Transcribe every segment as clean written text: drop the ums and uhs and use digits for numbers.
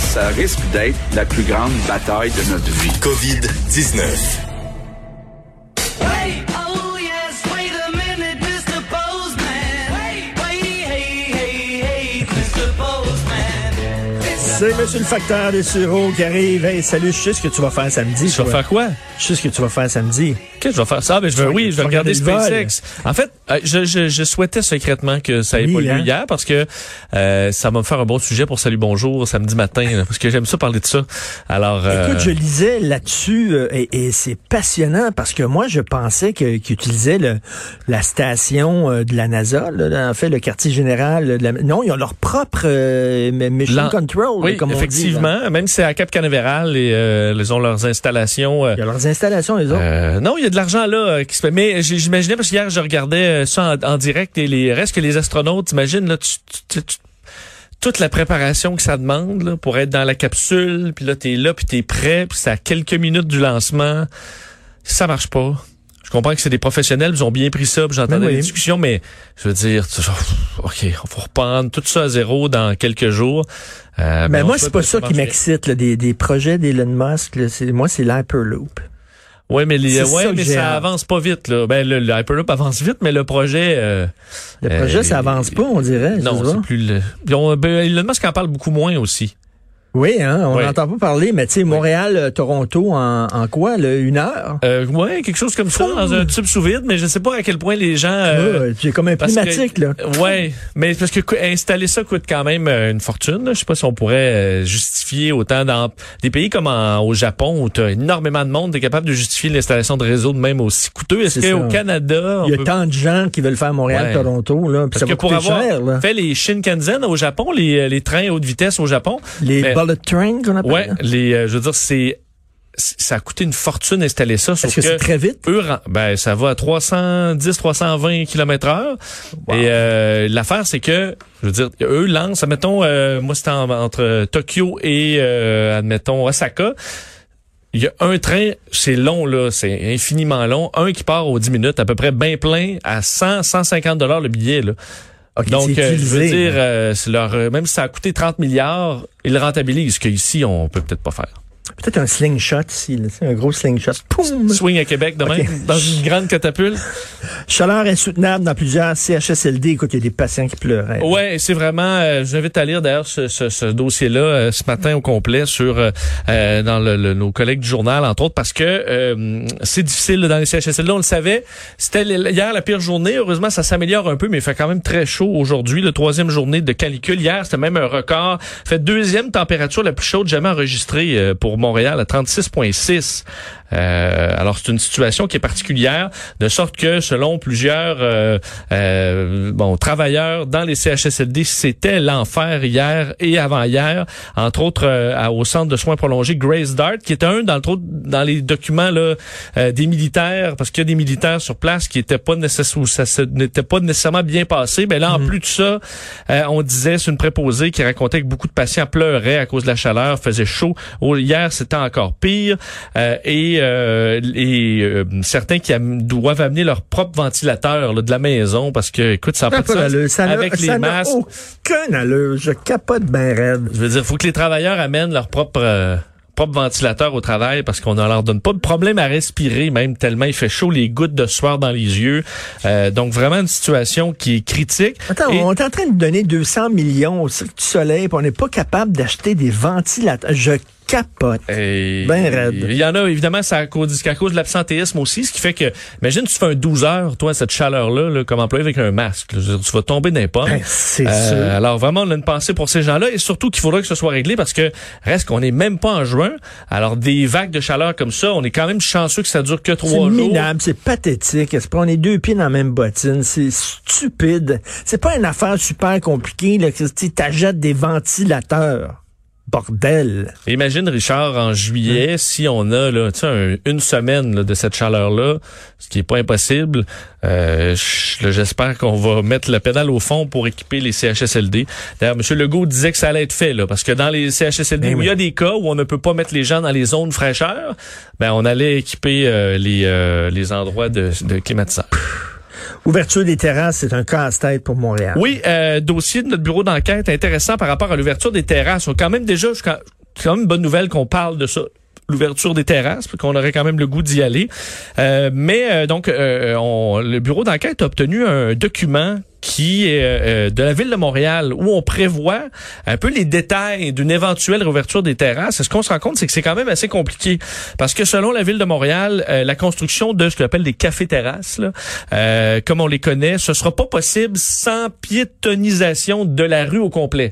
ça risque d'être la plus grande bataille de notre vie. COVID-19. C'est Monsieur le Facteur des Sureaux qui arrive. Hey, salut, je sais ce que tu vas faire samedi. Tu vas faire quoi? Je sais ce que tu vas faire samedi. Qu'est-ce que je vais faire? Ça, mais je vais regarder SpaceX. En fait, je souhaitais secrètement que ça ait pas lieu hier parce que ça va me faire un bon sujet pour Salut Bonjour samedi matin, là, parce que j'aime ça parler de ça. Alors, écoute, je lisais là-dessus et c'est passionnant parce que moi, je pensais qu'ils utilisaient la station de la NASA, là, en fait, le quartier général. Non, ils ont leur propre mission control. Oui, comme effectivement. On dit, même si c'est à Cap Canaveral et ils ont leurs installations. Il y a leurs installations, les autres. Non, il y a de l'argent là qui se fait. Mais j'imaginais, parce qu'hier, je regardais ça en direct et reste que les astronautes, t'imagines, là, toute la préparation que ça demande là, pour être dans la capsule, puis là, t'es prêt, puis c'est à quelques minutes du lancement. Ça marche pas. Je comprends que c'est des professionnels, ils ont bien pris ça, puis j'entendais des discussions, mais je veux dire, OK, on va reprendre tout ça à zéro dans quelques jours. Mais moi, c'est pas ça qui m'excite, là, des projets d'Elon Musk. Là, moi, c'est l'Hyperloop. Oui, mais ça avance pas vite, là. Ben, le Hyperloop avance vite, mais le projet... le projet, ça avance pas, on dirait. Non, c'est plus Elon Musk en parle beaucoup moins aussi. Oui, hein, on n'entend pas parler, mais tu sais, Montréal, Toronto, en quoi, là, 1 heure? Ouais, quelque chose comme ça, dans un tube sous vide, mais je sais pas à quel point les gens... c'est comme un pneumatique, là. Ouais, mais parce que installer ça coûte quand même une fortune, là. Je sais pas si on pourrait justifier autant dans des pays comme au Japon, où tu as énormément de monde, tu es capable de justifier l'installation de réseaux de même aussi coûteux. Est-ce qu'au Canada... Il y a tant de gens qui veulent faire Montréal, Toronto, là, puis ça va coûter cher, là. Fait les Shinkansen au Japon, les trains haute vitesse au Japon... Bullet train qu'on appelle. Ouais, je veux dire, ça a coûté une fortune d'installer ça. Est-ce que c'est très vite? Ça va à 310-320 km/h. Wow. Et l'affaire, c'est que, je veux dire, eux lancent, admettons, moi c'était entre Tokyo et, admettons, Osaka. Il y a un train, c'est long, là, c'est infiniment long. Un qui part aux 10 minutes, à peu près bien plein, à 100-150 $ le billet, là. Okay, donc, je veux dire, c'est même si ça a coûté 30 milliards, ils le rentabilisent, ce qu'ici, on peut peut-être pas faire. Peut-être un slingshot ici, là, un gros slingshot. Poum! Swing à Québec demain, dans une grande catapulte. Chaleur insoutenable dans plusieurs CHSLD. Écoute, il y a des patients qui pleuraient. Ouais, c'est vraiment... je vous invite à lire d'ailleurs ce dossier-là ce matin au complet sur dans nos collègues du journal, entre autres, parce que c'est difficile là, dans les CHSLD. On le savait. C'était hier la pire journée. Heureusement, ça s'améliore un peu, mais il fait quand même très chaud aujourd'hui. La 3e journée de canicule. Hier, c'était même un record. Fait 2e température la plus chaude jamais enregistrée pour Montréal à 36,6. Alors c'est une situation qui est particulière, de sorte que selon plusieurs travailleurs dans les CHSLD, c'était l'enfer hier et avant-hier, entre autres au centre de soins prolongés Grace Dart, qui était dans les documents là des militaires, parce qu'il y a des militaires sur place qui étaient pas nécessairement, où ça n'était pas nécessairement bien passé. Mais là, en plus de ça, on disait, c'est une préposée qui racontait que beaucoup de patients pleuraient à cause de la chaleur, faisait chaud. Hier, c'était encore pire. Et certains qui doivent amener leur propre ventilateur là, de la maison parce que, écoute, ça n'a pas de sens. Avec les masques. Aucun allure. Je capote bien raide. Je veux dire, il faut que les travailleurs amènent leur propre ventilateur au travail parce qu'on ne leur donne pas de problème à respirer, même tellement il fait chaud, les gouttes de sueur dans les yeux. Donc, vraiment une situation qui est critique. Attends, on est en train de donner 200 millions au Cirque du Soleil puis on n'est pas capable d'acheter des ventilateurs. Je capote. Ben raide. Il y en a, évidemment, c'est à cause de l'absentéisme aussi, ce qui fait que, imagine, tu fais un 12 heures, toi, cette chaleur-là, là, comme employé avec un masque. Là, tu vas tomber dans les pommes. C'est sûr. Alors, vraiment, on a une pensée pour ces gens-là et surtout qu'il faudra que ce soit réglé parce que reste qu'on n'est même pas en juin. Alors, des vagues de chaleur comme ça, on est quand même chanceux que ça dure que 3 jours. C'est minable, c'est pathétique. Est-ce qu'on est 2 pieds dans la même bottine? C'est stupide. C'est pas une affaire super compliquée, là, que tu t'achètes des ventilateurs. Bordel. Imagine, Richard, en juillet, si on a là, une semaine là, de cette chaleur-là, ce qui est pas impossible, j'espère qu'on va mettre le pédale au fond pour équiper les CHSLD. D'ailleurs, M. Legault disait que ça allait être fait, là, parce que dans les CHSLD, où il y a des cas où on ne peut pas mettre les gens dans les zones fraîcheur, on allait équiper les endroits de climatiseurs. Ouverture des terrasses, c'est un casse-tête pour Montréal. Oui, dossier de notre bureau d'enquête intéressant par rapport à l'ouverture des terrasses. On a quand même déjà quand même une bonne nouvelle qu'on parle de ça. L'ouverture des terrasses, puis qu'on aurait quand même le goût d'y aller. Le bureau d'enquête a obtenu un document qui est de la Ville de Montréal, où on prévoit un peu les détails d'une éventuelle réouverture des terrasses. Et ce qu'on se rend compte, c'est que c'est quand même assez compliqué. Parce que selon la Ville de Montréal, la construction de ce qu'on appelle des cafés-terrasses, là, comme on les connaît, ce sera pas possible sans piétonisation de la rue au complet.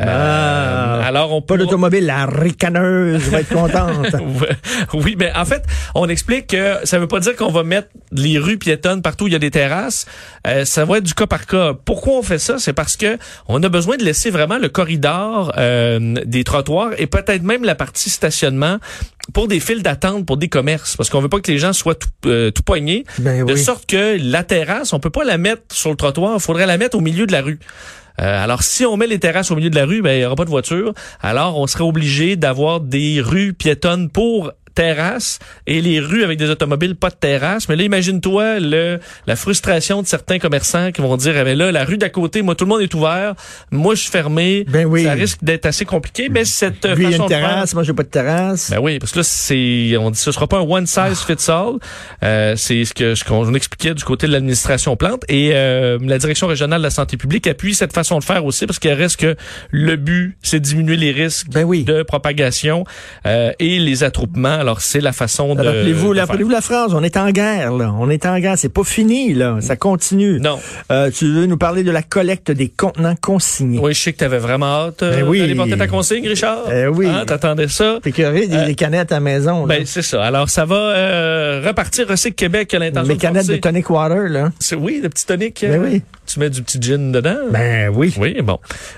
Alors on pas l'automobile, la ricaneuse va être contente. Oui, mais en fait, on explique que ça veut pas dire qu'on va mettre les rues piétonnes partout où il y a des terrasses. Ça va être du cas par cas. Pourquoi on fait ça? C'est parce que on a besoin de laisser vraiment le corridor des trottoirs et peut-être même la partie stationnement pour des files d'attente pour des commerces. Parce qu'on veut pas que les gens soient tout poignés. De sorte que la terrasse, on peut pas la mettre sur le trottoir. Il faudrait la mettre au milieu de la rue. Alors, si on met les terrasses au milieu de la rue, il y aura pas de voiture. Alors, on serait obligé d'avoir des rues piétonnes pour terrasse et les rues avec des automobiles pas de terrasse. Mais là, imagine-toi la frustration de certains commerçants qui vont dire, eh bien là, la rue d'à côté, moi, tout le monde est ouvert. Moi, je suis fermé. Ça risque d'être assez compliqué. Mais cette lui, façon il y a une de terrasse, faire, moi, j'ai pas de terrasse. Ben oui, parce que là, on dit, ce sera pas un one size fits all. C'est ce qu'on expliquait du côté de l'administration Plante. Et la Direction régionale de la santé publique appuie cette façon de faire aussi parce qu'il reste que le but, c'est de diminuer les risques de propagation et les attroupements. Alors, c'est la façon de... Rappelez-vous la phrase, on est en guerre, là. On est en guerre. C'est pas fini, là. Ça continue. Non. Tu veux nous parler de la collecte des contenants consignés. Oui, je sais que t'avais vraiment hâte d'aller porter ta consigne, Richard. Oui. Hein, t'attendais ça. T'es curé des canettes à la maison, là. Ben, c'est ça. Alors, ça va repartir. Recycle Québec a l'intention de canettes de tonic water, là. Oui, le petit tonic. Ben oui. Tu mets du petit gin dedans? Ben oui. Oui, bon.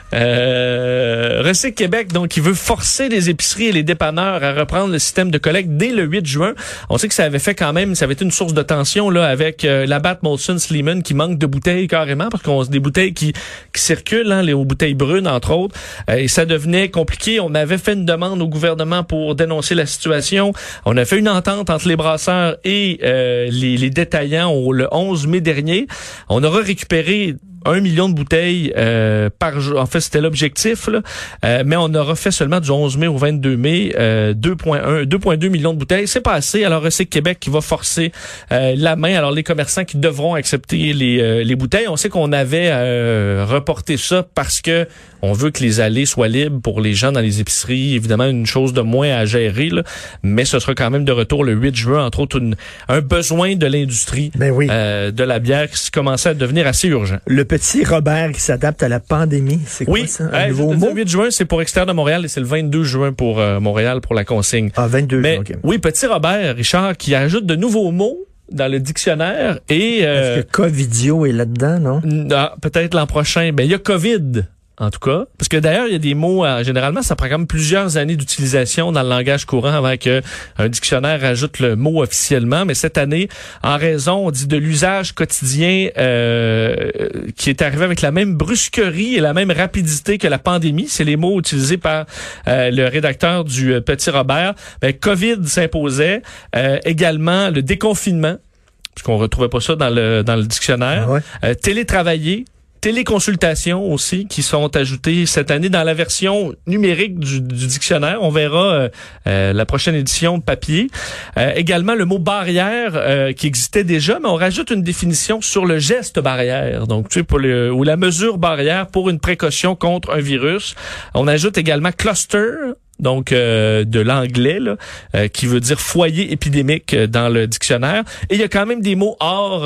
Recycle Québec, donc, il veut forcer les épiceries et les dépanneurs à reprendre le système de collecte dès le 8 juin. On sait que ça avait fait quand même, ça avait été une source de tension là avec Labatt, Molson, Sleeman qui manque de bouteilles carrément parce qu'on des bouteilles qui circulent, hein, les bouteilles brunes entre autres, et ça devenait compliqué. On avait fait une demande au gouvernement pour dénoncer la situation. On a fait une entente entre les brasseurs et les détaillants le 11 mai dernier. On aura récupéré 1 million de bouteilles par jour. En fait, c'était l'objectif, là. Mais on aura fait seulement du 11 mai au 22 mai 2,2 millions de bouteilles. C'est pas assez. Alors, c'est Québec qui va forcer la main. Alors, les commerçants qui devront accepter les bouteilles. On sait qu'on avait reporté ça parce que on veut que les allées soient libres pour les gens dans les épiceries. Évidemment, une chose de moins à gérer, là. Mais ce sera quand même de retour le 8 juin, entre autres, un besoin de l'industrie de la bière qui commençait à devenir assez urgent. Le petit Robert qui s'adapte à la pandémie, c'est quoi ça? Un nouveau mot? Le 8 juin, c'est pour extérieur de Montréal et c'est le 22 juin pour Montréal pour la consigne. 22 juin, OK. Oui, petit Robert, Richard, qui ajoute de nouveaux mots dans le dictionnaire et... Est-ce que Covidio est là-dedans, non? Non, peut-être l'an prochain. Ben, il y a COVID. En tout cas, parce que d'ailleurs, il y a des mots, généralement, ça prend quand même plusieurs années d'utilisation dans le langage courant avant que un dictionnaire rajoute le mot officiellement. Mais cette année, en raison, on dit de l'usage quotidien qui est arrivé avec la même brusquerie et la même rapidité que la pandémie, c'est les mots utilisés par le rédacteur du Petit Robert. Ben, COVID s'imposait, également le déconfinement, puisqu'on retrouvait pas ça dans le dictionnaire, télétravailler, téléconsultations aussi qui sont ajoutées cette année dans la version numérique du dictionnaire. On verra la prochaine édition de papier. Également le mot barrière qui existait déjà, mais on rajoute une définition sur le geste barrière. Donc tu sais ou la mesure barrière pour une précaution contre un virus. On ajoute également cluster. Donc de l'anglais là, qui veut dire foyer épidémique dans le dictionnaire. Et il y a quand même des mots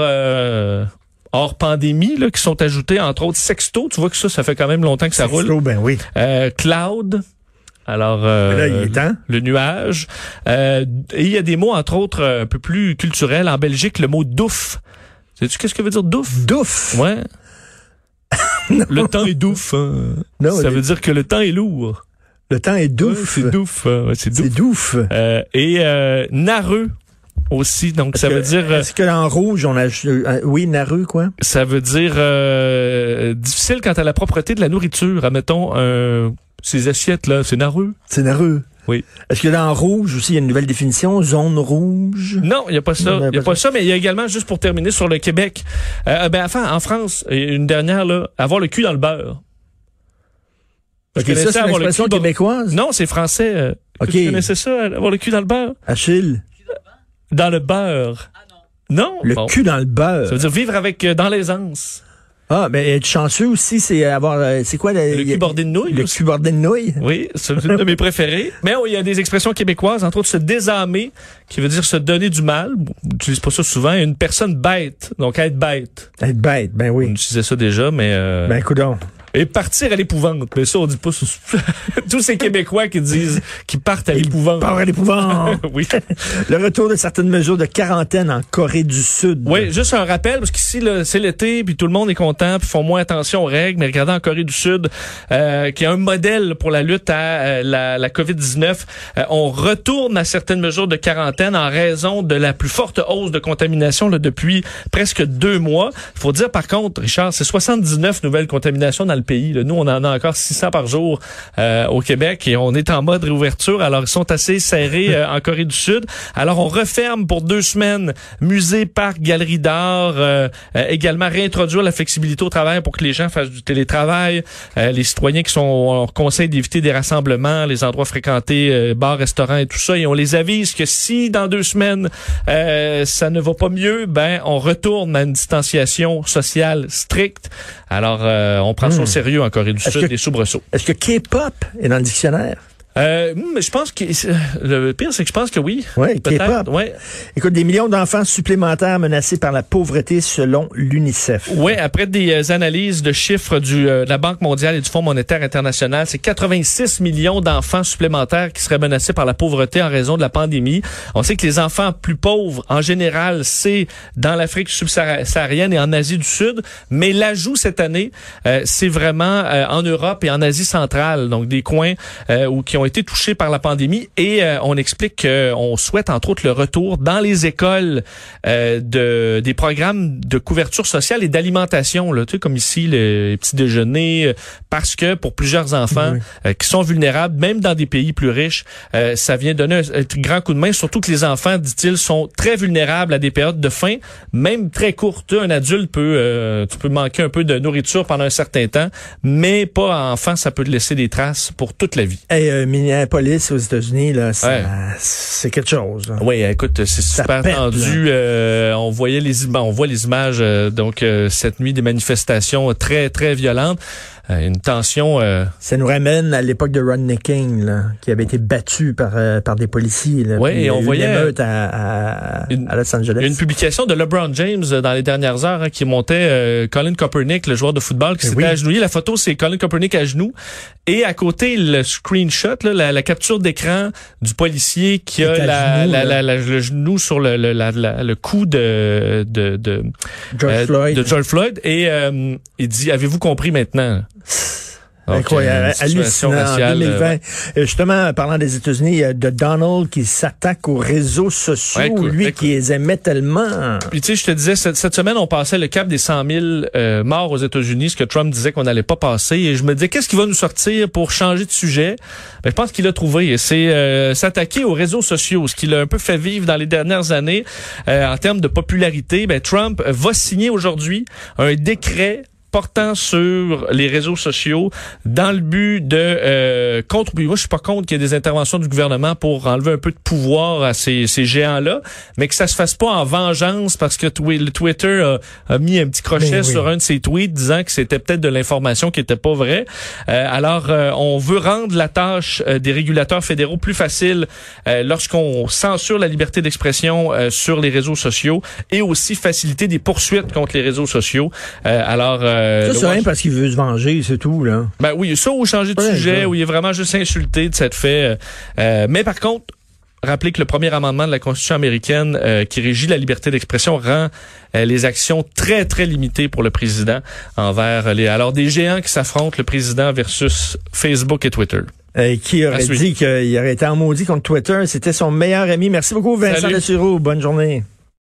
hors pandémie là, qui sont ajoutés, entre autres sexto. Tu vois que ça fait quand même longtemps que ça roule. Sexto, ben oui. Cloud. Alors, là, il est temps. Le nuage. Et il y a des mots, entre autres, un peu plus culturels. En Belgique, le mot douf. Sais-tu qu'est-ce que veut dire douf? Douf? Ouais. Le temps est douf. Hein. Non, ça veut dire que le temps est lourd. Le temps est douf. Ouais, c'est douf. C'est douf. C'est douf. Et narreux. Aussi, donc ça veut dire... Est-ce que en rouge, on a... oui, narreux, quoi? Ça veut dire difficile quant à la propreté de la nourriture. Admettons, ces assiettes-là, c'est narreux. C'est narreux. Oui. Est-ce que dans rouge aussi, il y a une nouvelle définition? Zone rouge? Non, il n'y a pas ça. Il n'y a pas ça, mais il y a également, juste pour terminer, sur le Québec. En France, une dernière, là, avoir le cul dans le beurre. OK, ça, c'est une expression québécoise? Non, c'est français. OK. Tu connaissais ça, avoir le cul dans le beurre? Achille. Dans le beurre. Non. Le cul dans le beurre. Ça veut dire vivre avec dans l'aisance. Ah, mais être chanceux aussi, c'est avoir... c'est quoi? Le cul bordé de nouilles. Le cul bordé de nouilles? Oui, c'est une de mes préférés. Mais il y a des expressions québécoises, entre autres se désâmer, qui veut dire se donner du mal. On n'utilise pas ça souvent. Une personne bête, donc être bête. Être bête, ben oui. On utilisait ça déjà, mais... Ben, coudonc. Et partir à l'épouvante. Mais ça, on dit pas... Tous ces Québécois qui partent à l'épouvante. Partent à l'épouvante. Oui. Le retour de certaines mesures de quarantaine en Corée du Sud. Oui, juste un rappel, parce qu'ici, là, c'est l'été, puis tout le monde est content, puis font moins attention aux règles. Mais regardez en Corée du Sud, qui est un modèle pour la lutte à la COVID-19, on retourne à certaines mesures de quarantaine en raison de la plus forte hausse de contamination là, depuis presque 2 mois. Il faut dire, par contre, Richard, c'est 79 nouvelles contaminations dans le pays. Là. Nous, on en a encore 600 par jour au Québec et on est en mode réouverture. Alors, ils sont assez serrés en Corée du Sud. Alors, on referme pour 2 semaines musées, parcs, galeries d'art. Également, réintroduire la flexibilité au travail pour que les gens fassent du télétravail. Les citoyens qui on conseille d'éviter des rassemblements, les endroits fréquentés, bars, restaurants et tout ça. Et on les avise que si, dans 2 semaines, ça ne va pas mieux, ben on retourne à une distanciation sociale stricte. Alors, on prend ça au sérieux en Corée du Sud, des soubresauts. Est-ce que K-pop est dans le dictionnaire? Mais je pense que le pire, c'est que je pense que oui. Oui, K-pop. Ouais. Écoute, des millions d'enfants supplémentaires menacés par la pauvreté selon l'UNICEF. Oui, après des analyses de chiffres de la Banque mondiale et du Fonds monétaire international, c'est 86 millions d'enfants supplémentaires qui seraient menacés par la pauvreté en raison de la pandémie. On sait que les enfants plus pauvres, en général, c'est dans l'Afrique subsaharienne et en Asie du Sud, mais l'ajout cette année, c'est vraiment en Europe et en Asie centrale, donc des coins qui ont été touchés par la pandémie et on explique qu'on souhaite entre autres le retour dans les écoles des programmes de couverture sociale et d'alimentation, là, tu sais, comme ici les petits déjeuners, parce que pour plusieurs enfants qui sont vulnérables, même dans des pays plus riches, ça vient donner un grand coup de main, surtout que les enfants, dit-il, sont très vulnérables à des périodes de faim, même très courtes. Un adulte tu peux manquer un peu de nourriture pendant un certain temps, mais pas à enfant, ça peut te laisser des traces pour toute la vie. Minneapolis aux États-Unis, là, c'est quelque chose. Là. Oui, écoute, c'est super tendu. On voit les images cette nuit des manifestations très très violentes. Une tension. Ça nous ramène à l'époque de Rodney King, là, qui avait été battu par des policiers. Oui, et on voyait une émeute à Los Angeles. Une publication de LeBron James dans les dernières heures qui montait Colin Kaepernick, le joueur de football, qui s'était agenouillé. La photo, c'est Colin Kaepernick à genoux. Et à côté, le screenshot, là, la capture d'écran du policier qui a le genou sur le cou de George Floyd. Et il dit, avez-vous compris maintenant? Incroyable, hallucinant. En 2020. Justement, parlant des États-Unis, il y a de Donald qui s'attaque aux réseaux sociaux, qui les aimait tellement. Puis tu sais, je te disais, cette semaine, on passait le cap des 100 000 morts aux États-Unis, ce que Trump disait qu'on n'allait pas passer. Et je me disais, qu'est-ce qui va nous sortir pour changer de sujet? Ben, je pense qu'il a trouvé. Et c'est s'attaquer aux réseaux sociaux, ce qu'il a un peu fait vivre dans les dernières années en termes de popularité. Ben, Trump va signer aujourd'hui un décret portant sur les réseaux sociaux dans le but de moi je suis pas contre qu'il y ait des interventions du gouvernement pour enlever un peu de pouvoir à ces géants-là, mais que ça se fasse pas en vengeance parce que Twitter a mis un petit crochet sur un de ses tweets disant que c'était peut-être de l'information qui était pas vraie. Alors on veut rendre la tâche des régulateurs fédéraux plus facile lorsqu'on censure la liberté d'expression sur les réseaux sociaux et aussi faciliter des poursuites contre les réseaux sociaux. Ça, c'est rien parce qu'il veut se venger, c'est tout, là. Ben oui, ça ou changer de sujet, où il est vraiment juste insulté de cette fait. Mais par contre, rappelez que le premier amendement de la Constitution américaine qui régit la liberté d'expression rend les actions très, très limitées pour le président envers alors des géants qui s'affrontent, le président versus Facebook et Twitter. Qui aurait dit qu'il aurait été en maudit contre Twitter. C'était son meilleur ami. Merci beaucoup, Vincent Dessureau. Bonne journée.